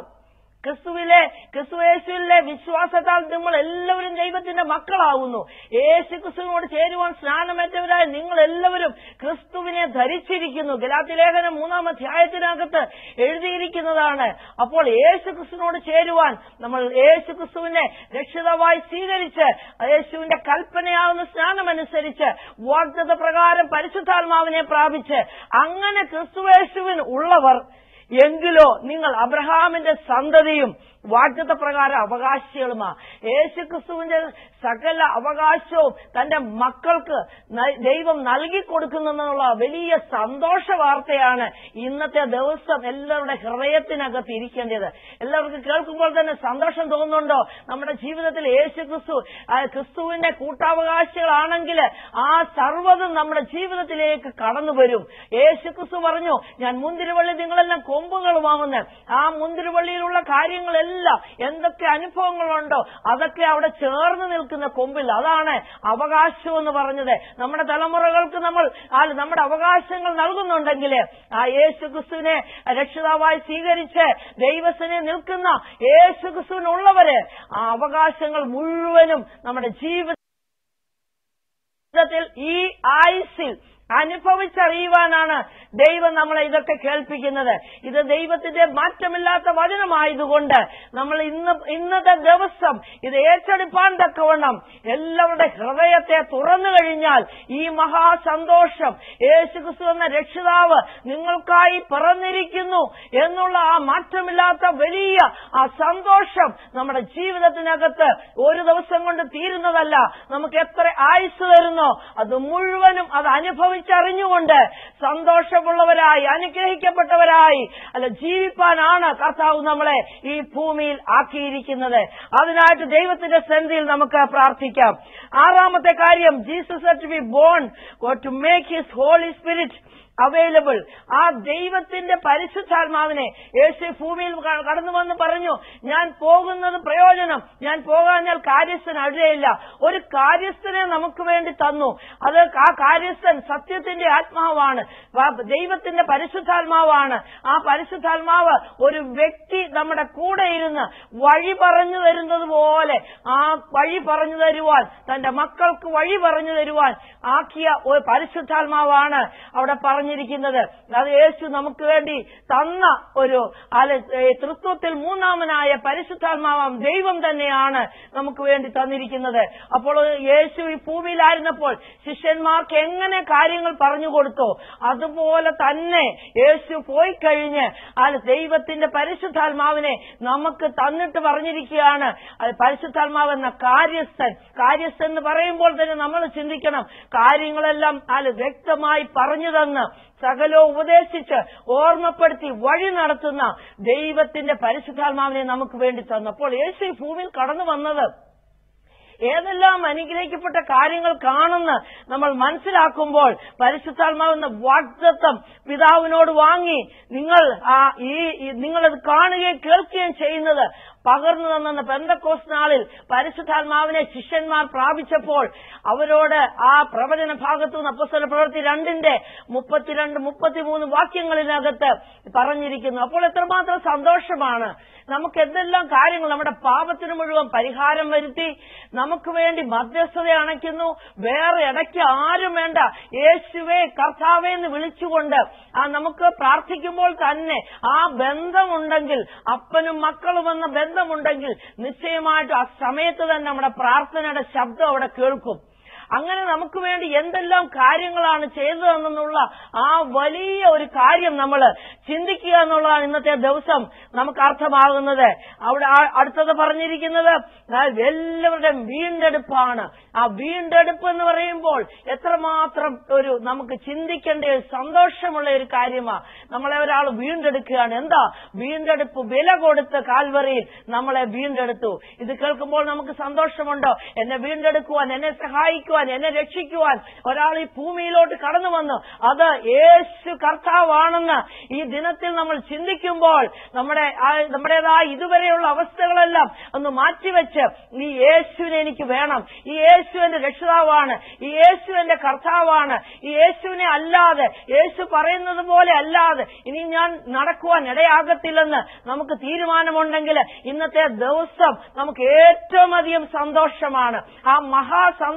ക്രിസ്തുയേശുവിലെ വിശ്വാസത്താൽ നിങ്ങൾ എല്ലാവരും ദൈവത്തിന്റെ മക്കളാകുന്നു. യേശു ക്രിസ്തുവിനോട് ചേരുവാൻ സ്നാനമേറ്റവരായ നിങ്ങൾ എല്ലാവരും ക്രിസ്തുവിനെ ധരിച്ചിരിക്കുന്നു. ഗലാത്യ ലേഖനം 3-ാം അധ്യായത്തിനകത്ത് എഴുതിയിരിക്കുന്നതാണ്. അപ്പോൾ യേശു ക്രിസ്തുവിനോട് ചേരുവാൻ നമ്മൾ യേശു ക്രിസ്തുവിനെ രക്ഷിതാവായി സ്വീകരിച്ച് യേശുവിന്റെ കൽപ്പനയാകുന്ന സ്നാനമനുസരിച്ച് വാഗ്ദത്ത പ്രകാരം പരിശുദ്ധാത്മാവിനെ പ്രാപിച്ച് അങ്ങനെ ക്രിസ്തുയേശുവിന് ഉള്ളവർ എങ്കിലോ നിങ്ങൾ അബ്രഹാമിന്റെ സന്തതിയും വാഗ്ദത്ത പ്രകാരം അവകാശികളുമാ. യേശുക്രിസ്തുവിന്റെ സകല അവകാശവും തന്റെ മക്കൾക്ക് ദൈവം നൽകി കൊടുക്കുന്നെന്നുള്ള വലിയ സന്തോഷ വാർത്തയാണ് ഇന്നത്തെ ദിവസം എല്ലാവരുടെ ഹൃദയത്തിനകത്ത് ഇരിക്കേണ്ടത്. എല്ലാവർക്കും കേൾക്കുമ്പോൾ തന്നെ സന്തോഷം തോന്നുന്നുണ്ടോ? നമ്മുടെ ജീവിതത്തിൽ ക്രിസ്തുവിന്റെ കൂട്ടാവകാശികളാണെങ്കിൽ ആ സർവ്വതും നമ്മുടെ ജീവിതത്തിലേക്ക് കടന്നു വരും. യേശുക്രിസ്തു പറഞ്ഞു, ഞാൻ മുന്തിരിവള്ളി, നിങ്ങളെല്ലാം കൊമ്പുകളുമാവുന്ന. ആ മുന്തിരിവള്ളിയിലുള്ള കാര്യങ്ങളെല്ലാം എന്തൊക്കെ അനുഭവങ്ങളുണ്ടോ അതൊക്കെ അവിടെ ചേർന്ന് നിൽക്കുന്ന കൊമ്പിൽ. അതാണ് അവകാശം എന്ന് പറഞ്ഞത്. നമ്മുടെ തലമുറകൾക്ക് നമ്മുടെ അവകാശങ്ങൾ നൽകുന്നുണ്ടെങ്കിൽ ആ യേശുക്രിസ്തുവിനെ രക്ഷിതാവായി സ്വീകരിച്ച് ദൈവസനെ നിൽക്കുന്ന യേശുക്രിസ്തുവിനുള്ളവര് ആ അവകാശങ്ങൾ മുഴുവനും നമ്മുടെ ജീവിതത്തിൽ ഈ ആയുസ്സിൽ അനുഭവിച്ചറിയുവാനാണ് ദൈവം നമ്മളെ ഇതൊക്കെ കേൾപ്പിക്കുന്നത്. ഇത് ദൈവത്തിന്റെ മാറ്റമില്ലാത്ത വചനമായതുകൊണ്ട് നമ്മൾ ഇന്നത്തെ ദിവസം ഇത് ഏറ്റെടുപ്പാൻ തക്കവണ്ണം എല്ലാവരുടെ ഹൃദയത്തെ തുറന്നു കഴിഞ്ഞാൽ ഈ മഹാസന്തോഷം, യേശുക്രിസ്തു എന്ന രക്ഷിതാവ് നിങ്ങൾക്കായി പിറന്നിരിക്കുന്നു എന്നുള്ള ആ മാറ്റമില്ലാത്ത വലിയ ആ സന്തോഷം നമ്മുടെ ജീവിതത്തിനകത്ത് ഒരു ദിവസം കൊണ്ട് തീരുന്നതല്ല. നമുക്ക് എത്ര ആയുസ് തരുന്നോ അത് മുഴുവനും അത് അനുഭവിച്ചറിഞ്ഞുകൊണ്ട് സന്തോഷമുള്ളവരായി അനുഗ്രഹിക്കപ്പെട്ടവരായി ജീവിപ്പാനാണ് കർത്താവ് നമ്മളെ ഈ ഭൂമിയിൽ ആക്കിയിരിക്കുന്നത്. അതിനായിട്ട് ദൈവത്തിന്റെ സന്നിധിയിൽ നമുക്ക് പ്രാർത്ഥിക്കാം. ആറാമത്തെ കാര്യം, Jesus had to be born to make his Holy Spirit available. ആ ദൈവത്തിന്റെ പരിശുദ്ധാത്മാവിനെ യേശു ഭൂമിയിൽ കടന്നു വന്ന് പറഞ്ഞു, ഞാൻ പോകുന്നത് പ്രയോജനം, ഞാൻ പോകാഞ്ഞാൽ കാര്യസ്ഥൻ അഴുതയില്ല. ഒരു കാര്യസ്ഥനെ നമുക്ക് വേണ്ടി തന്നു. അത് ആ കാര്യസ്ഥൻ സത്യത്തിന്റെ ആത്മാവാണ്, ദൈവത്തിന്റെ പരിശുദ്ധാത്മാവാണ്. ആ പരിശുദ്ധാത്മാവ് ഒരു വ്യക്തി നമ്മുടെ കൂടെ ഇരുന്ന് വഴി പറഞ്ഞു തരുന്നത് പോലെ ആ വഴി പറഞ്ഞു തരുവാൻ, തന്റെ മക്കൾക്ക് വഴി പറഞ്ഞു തരുവാൻ ആക്കിയ ഒരു പരിശുദ്ധാത്മാവാണ് അവിടെ പറഞ്ഞിരിക്കുന്നത്. അത് യേശു നമുക്ക് വേണ്ടി തന്ന ഒരു തൃത്വത്തിൽ മൂന്നാമനായ പരിശുദ്ധാത്മാവാം ദൈവം തന്നെയാണ് നമുക്ക് വേണ്ടി തന്നിരിക്കുന്നത്. അപ്പോൾ യേശു ഈ ഭൂമിയിലായിരുന്നപ്പോൾ ശിഷ്യന്മാർക്ക് എങ്ങനെ കാര്യങ്ങൾ പറഞ്ഞു കൊടുത്തോ അതുപോലെ തന്നെ യേശു പോയി കഴിഞ്ഞ് ദൈവത്തിന്റെ പരിശുദ്ധാത്മാവിനെ നമുക്ക് തന്നിട്ട് പറഞ്ഞിരിക്കുകയാണ്. പരിശുദ്ധാത്മാവ് എന്ന കാര്യസ്ഥൻ എന്ന് പറയുമ്പോൾ തന്നെ നമ്മൾ ചിന്തിക്കണം, കാര്യങ്ങളെല്ലാം വ്യക്തമായി പറഞ്ഞു തന്ന് സകലവും ഉപദേശിച്ച് ഓർമ്മപ്പെടുത്തി വഴി നടത്തുന്ന ദൈവത്തിന്റെ പരിശുദ്ധാത്മാവിനെ നമുക്ക് വേണ്ടി തന്നു. അപ്പോൾ യേശു ഭൂമിയിൽ കടന്നു വന്നത് ഏതെല്ലാം അനുഗ്രഹിക്കപ്പെട്ട കാര്യങ്ങൾ കാണുന്ന നമ്മൾ മനസ്സിലാക്കുമ്പോൾ പരിശുദ്ധാത്മാവെന്ന വാഗ്ദത്തം പിതാവിനോട് വാങ്ങി നിങ്ങളത് കാണുകയും കേൾക്കുകയും ചെയ്യുന്നത് പകർന്നു തന്ന പെന്തക്കോസ്ത് നാളിൽ പരിശുദ്ധാത്മാവിനെ ശിഷ്യന്മാർ പ്രാപിച്ചപ്പോൾ അവരോട് ആ പ്രവചന ഭാഗത്തു നിന്ന് അപ്പോസ്തല പ്രവൃത്തി 2:32-33 വാക്യങ്ങളിനകത്ത് പറഞ്ഞിരിക്കുന്നു. അപ്പോൾ എത്രമാത്രം സന്തോഷമാണ്. നമുക്ക് എന്തെല്ലാം കാര്യങ്ങൾ, നമ്മുടെ പാപത്തിന് മുഴുവൻ പരിഹാരം വരുത്തി നമുക്ക് വേണ്ടി മധ്യസ്ഥത അണയ്ക്കുന്നു. വേറെ ഇടയ്ക്ക് ആരും വേണ്ട, യേശുവേ കർത്താവേ എന്ന് വിളിച്ചുകൊണ്ട് നമുക്ക് പ്രാർത്ഥിക്കുമ്പോൾ തന്നെ ആ ബന്ധമുണ്ടെങ്കിൽ, അപ്പനും മക്കളും എന്ന ബന്ധമുണ്ടെങ്കിൽ നിശ്ചയമായിട്ടും ആ സമയത്ത് തന്നെ നമ്മുടെ പ്രാർത്ഥനയുടെ ശബ്ദം അവിടെ കേൾക്കും. അങ്ങനെ നമുക്ക് വേണ്ടി എന്തെല്ലാം കാര്യങ്ങളാണ് ചെയ്തതെന്നുള്ള ആ വലിയ ഒരു കാര്യം നമ്മൾ ചിന്തിക്കുക എന്നുള്ളതാണ് ഇന്നത്തെ ദിവസം നമുക്ക് അർത്ഥമാകുന്നത്. അവിടെ അടുത്തത് പറഞ്ഞിരിക്കുന്നത് എല്ലാവരുടെയും വീണ്ടെടുപ്പാണ്. ആ വീണ്ടെടുപ്പ് എന്ന് പറയുമ്പോൾ എത്രമാത്രം ഒരു നമുക്ക് ചിന്തിക്കേണ്ട സന്തോഷമുള്ള ഒരു കാര്യമാണ്. നമ്മളെ ഒരാൾ വീണ്ടെടുക്കുകയാണ്. എന്താ വീണ്ടെടുപ്പ്? വില കൊടുത്ത് കാൽവറിയിൽ നമ്മളെ വീണ്ടെടുത്തു. ഇത് കേൾക്കുമ്പോൾ നമുക്ക് സന്തോഷമുണ്ടോ? എന്നെ വീണ്ടെടുക്കുവാൻ, എന്നെ സഹായിക്കുവാൻ, എന്നെ രക്ഷിക്കുവാൻ ഒരാൾ ഈ ഭൂമിയിലോട്ട് കടന്നു വന്നു. അത് യേശു കർത്താവാണെന്ന് ഈ ദിനത്തിൽ നമ്മൾ ചിന്തിക്കുമ്പോൾ നമ്മുടേതായ ഇതുവരെയുള്ള അവസ്ഥകളെല്ലാം ഒന്ന് മാറ്റിവെച്ച് ഈ യേശുവിനെ എനിക്ക് വേണം, ഈ യേശു എന്റെ രക്ഷിതാവാണ്, ഈ യേശു എന്റെ കർത്താവാണ്, ഈ യേശുവിനെ അല്ലാതെ, യേശു പറയുന്നത് പോലെ അല്ലാതെ ഇനി ഞാൻ നടക്കുവാൻ ഇടയാകത്തില്ലെന്ന് നമുക്ക് തീരുമാനമുണ്ടെങ്കിൽ ഇന്നത്തെ ദിവസം നമുക്ക് ഏറ്റവും അധികം സന്തോഷമാണ്. ആ മഹാസന്തോഷം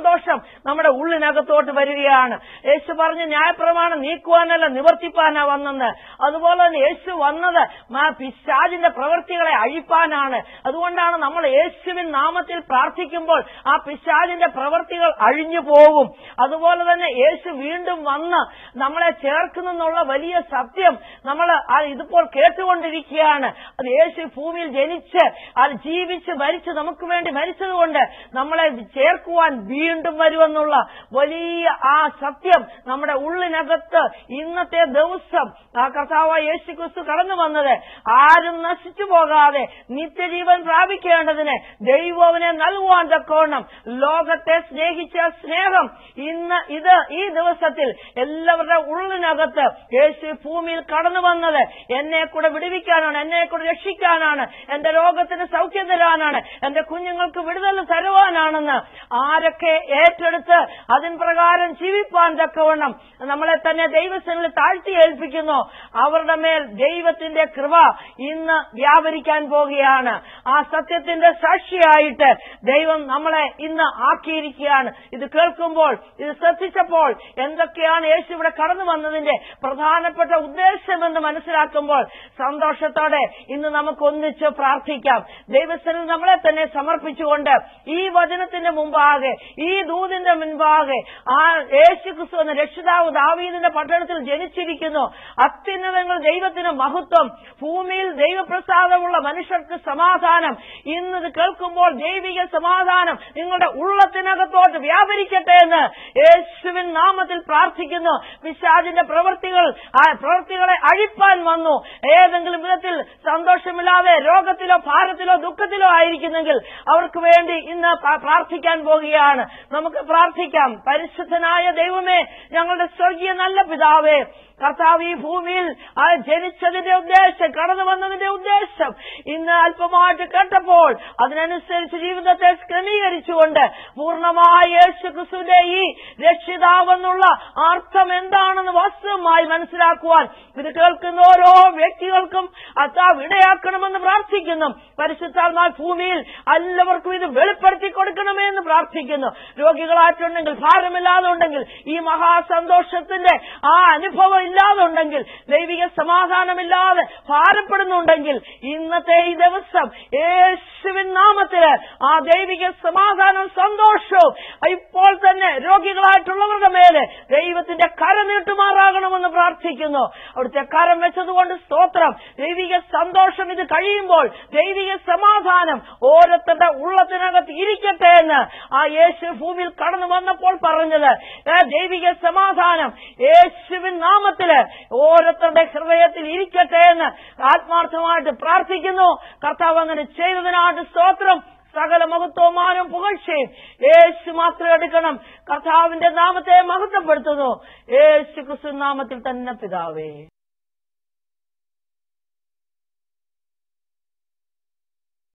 നമ്മുടെ ഉള്ളിനകത്തോട്ട് വരികയാണ്. യേശു പറഞ്ഞു ന്യായപ്രമാണം നീക്കുവാനല്ല നിവർത്തിപ്പാനാ വന്നെന്ന്. അതുപോലെ തന്നെ യേശു വന്നത് പിശാചിന്റെ പ്രവൃത്തികളെ അഴിപ്പാനാണ്. അതുകൊണ്ടാണ് നമ്മൾ യേശുവിൻ നാമത്തിൽ പ്രാർത്ഥിക്കുമ്പോൾ ആ പിശാചിന്റെ പ്രവൃത്തികൾ അഴിഞ്ഞു പോകും. അതുപോലെ തന്നെ യേശു വീണ്ടും വന്ന് നമ്മളെ ചേർക്കുന്നെന്നുള്ള വലിയ സത്യം നമ്മൾ ഇതിപ്പോൾ കേട്ടുകൊണ്ടിരിക്കുകയാണ്. അത് യേശു ഭൂമിയിൽ ജനിച്ച് അത് ജീവിച്ച് മരിച്ച് നമുക്ക് വേണ്ടി മരിച്ചതുകൊണ്ട് നമ്മളെ ചേർക്കുവാൻ വീണ്ടും വരുമെന്നുള്ള വലിയ ആ സത്യം നമ്മുടെ ഉള്ളിനകത്ത് ഇന്നത്തെ ദിവസം ആ കർത്താവായ യേശു ക്രിസ്തു കടന്നു വന്നത് ആരും നശിച്ചു പോകാതെ നിത്യജീവൻ പ്രാപിക്കേണ്ടതിന് ദൈവവനെ നൽകുവാൻ തക്കോണം ലോകത്തെ സ്നേഹിച്ച സ്നേഹം ഇന്ന് ഈ ദിവസത്തിൽ എല്ലാവരുടെ ഉള്ളിനകത്ത് യേശു ഭൂമിയിൽ കടന്നു വന്നത് എന്നെ കൂടെ വിടുവിക്കാനാണ്, എന്നെ കൂടെ രക്ഷിക്കാനാണ്, എന്റെ രോഗത്തിന് സൗഖ്യം തരാനാണ്, എന്റെ കുഞ്ഞുങ്ങൾക്ക് വിടുതൽ തരുവാനാണെന്ന് ആരൊക്കെ ഏറ്റെടുത്ത് അതിൻ പ്രകാരം ജീവിപ്പാൻ തക്കവണ്ണം നമ്മളെ തന്നെ ദൈവസന്നിധിയിൽ താഴ്ത്തി ഏൽപ്പിക്കുന്നു അവരുടെ മേൽ ദൈവത്തിന്റെ കൃപ ഇന്ന് വ്യാപരിക്കാൻ പോകുകയാണ്. ആ സത്യത്തിന്റെ സാക്ഷിയായിട്ട് ദൈവം നമ്മളെ ഇന്ന് ആക്കിയിരിക്കുകയാണ്. ഇത് കേൾക്കുമ്പോൾ, ഇത് ശ്രദ്ധിച്ചപ്പോൾ എന്തൊക്കെയാണ് യേശു ഇവിടെ കടന്നു വന്നതിന്റെ പ്രധാനപ്പെട്ട ഉദ്ദേശമെന്ന് മനസ്സിലാക്കുമ്പോൾ സന്തോഷത്തോടെ ഇന്ന് നമുക്ക് ഒന്നിച്ച് പ്രാർത്ഥിക്കാം. ദൈവസന്നിധിയിൽ നമ്മളെ തന്നെ സമർപ്പിച്ചുകൊണ്ട് ഈ വചനത്തിന്റെ മുമ്പാകെ, ഈ ദൂതിന്റെ മുൻപാകെ ആ യേശു ക്രിസ്തു എന്ന രക്ഷിതാവ് ദാവീദിന്റെ പട്ടണത്തിൽ ജനിച്ചിരിക്കുന്നു. അത്യുന്നതങ്ങൾ ദൈവത്തിന് മഹത്വം, ഭൂമിയിൽ ദൈവപ്രസാദമുള്ള മനുഷ്യർക്ക് സമാധാനം. ഇന്നത് കേൾക്കുമ്പോൾ ദൈവിക സമാധാനം നിങ്ങളുടെ ഉള്ളത്തിനകത്തോട്ട് വ്യാപരിക്കട്ടെ എന്ന് യേശുവിൻ നാമത്തിൽ പ്രാർത്ഥിക്കുന്നു. പിശാചിന്റെ പ്രവൃത്തികളെ അഴിപ്പാൻ വന്നു. ഏതെങ്കിലും വിധത്തിൽ സന്തോഷമില്ലാതെ രോഗത്തിലോ ഭാരത്തിലോ ദുഃഖത്തിലോ ആയിരിക്കുന്നെങ്കിൽ അവർക്ക് വേണ്ടി ഇന്ന് പ്രാർത്ഥിക്കാൻ പോകുകയാണ്. നമുക്ക് പ്രാർത്ഥിക്കാം. പരിശുദ്ധനായ ദൈവമേ, ഞങ്ങളുടെ സ്വർഗീയ നല്ല പിതാവേ, കർത്താവ് ഈ ഭൂമിയിൽ ജനിച്ചതിന്റെ ഉദ്ദേശം, കടന്നു വന്നതിന്റെ ഉദ്ദേശം ഇന്ന് അല്പമായിട്ട് കേട്ടപ്പോൾ അതിനനുസരിച്ച് ജീവിതത്തെ ക്രമീകരിച്ചുകൊണ്ട് പൂർണ്ണമായ യേശു ക്രിസ്തുവിന്റെ ഈ രക്ഷിതാവെന്നുള്ള അർത്ഥം എന്താണെന്ന് വാസ്തവമായി മനസ്സിലാക്കുവാൻ ഇത് കേൾക്കുന്ന ഓരോ വ്യക്തികൾക്കും കർത്താവ് ഇടയാക്കണമെന്ന് പ്രാർത്ഥിക്കുന്നു. പരിശുദ്ധാത്മാവ് ഭൂമിയിൽ എല്ലാവർക്കും ഇത് വെളിപ്പെടുത്തി കൊടുക്കണമെന്ന് പ്രാർത്ഥിക്കുന്നു. രോഗികളായിട്ടുണ്ടെങ്കിൽ, ഭാരമില്ലാതെ ഉണ്ടെങ്കിൽ, ഈ മഹാസന്തോഷത്തിന്റെ ആ അനുഭവം ഇല്ലാതെ ഉണ്ടെങ്കിൽ, ദൈവിക സമാധാനമില്ലാതെ ഭാരപ്പെടുന്നുണ്ടെങ്കിൽ ഇന്നത്തെ ഈ ദിവസം യേശുവിൻ നാമത്തില് ആ ദൈവിക സമാധാനവും സന്തോഷവും ഇപ്പോൾ തന്നെ രോഗികളായിട്ടുള്ളവരുടെ മേലെ ദൈവത്തിന്റെ കരം നീട്ടുമാറാകണമെന്ന് പ്രാർത്ഥിക്കുന്നു. അവിടുത്തെ കരം വെച്ചതുകൊണ്ട് സ്തോത്രം. ദൈവിക സന്തോഷം ഇത് കഴിയുമ്പോൾ ദൈവിക സമാധാനം ഓരോരുത്തരുടെ ഉള്ളത്തിനകത്ത് ഇരിക്കട്ടെ എന്ന് ആ യേശു ഭൂമിയിൽ കടന്നു വന്നപ്പോൾ പറഞ്ഞത്. ദൈവിക സമാധാനം യേശുവിൻ നാമത്തില് ഓരോരുത്തരുടെ ഹൃദയത്തിൽ ഇരിക്കട്ടെ എന്ന് ആത്മാർത്ഥമായിട്ട് പ്രാർത്ഥിക്കുന്നു. കർത്താവ് അങ്ങനെ ചെയ്തതിനായിട്ട് സ്തോത്രം. സകല മഹത്വമാനും പുകഴ്ചയും യേശു മാത്രം എടുക്കണം. കർത്താവിന്റെ നാമത്തെ മഹത്വപ്പെടുത്തുന്നു. യേശു ക്രിസ്തു നാമത്തിൽ തന്നെ പിതാവേ.